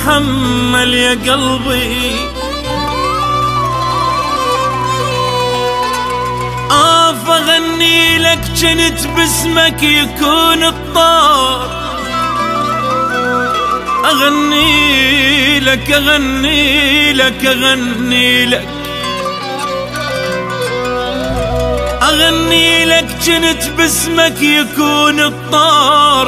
تحمل يا قلبي، أغني لك جنت باسمك يكون الطار، أغني لك أغني لك أغني لك أغني لك جنت باسمك يكون الطار،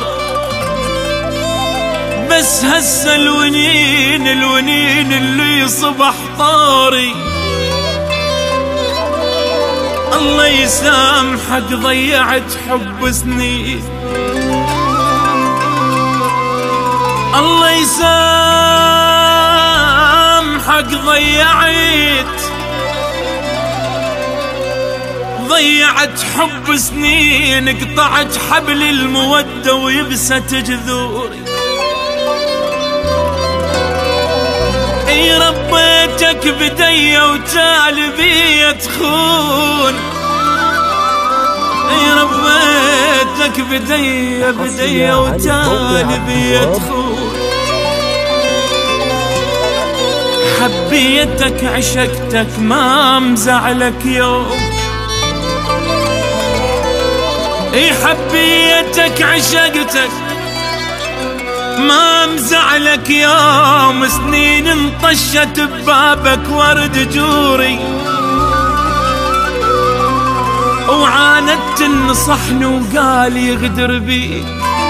بس هسه الونين اللي صبح طاري، الله يسامحك ضيعت حب سنين، الله يسامحك ضيعت حب سنين، قطعت حبل المودة ويبست جذوري، اي ربيتك بدي وتالي بي تخون، اي ربيتك بدي وتالي بي تخون، حبيتك عشقتك ما مزعلك يوم، اي حبيتك عشقتك ما مزعلك يوم، سنين انطشت ببابك ورد جوري، وعاندت نصحني وقال يغدر بي،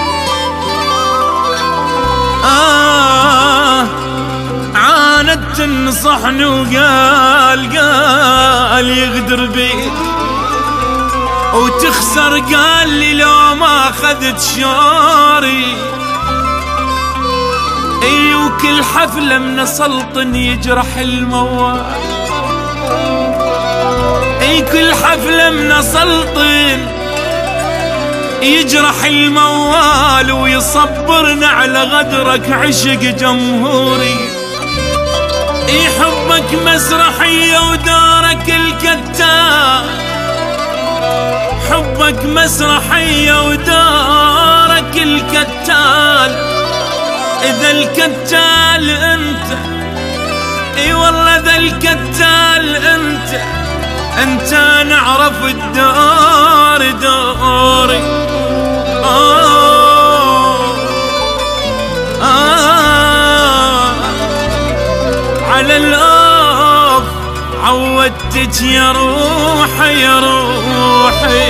عاندت نصحني وقال يغدر بي، وتخسر قال لي لو ما اخذت شوري، اي وكل حفلة من سلطن يجرح الموال، اي كل حفلة من سلطن يجرح الموال، ويصبرنا على غدرك عشق جمهوري، اي حبك مسرحية ودارك الكتال، حبك مسرحية ودارك الكتال، إذا الكتال أنت، إي والله إذا الكتال أنت نعرف الدار دوري، على الأوف عودتك يا روحي يا روحي،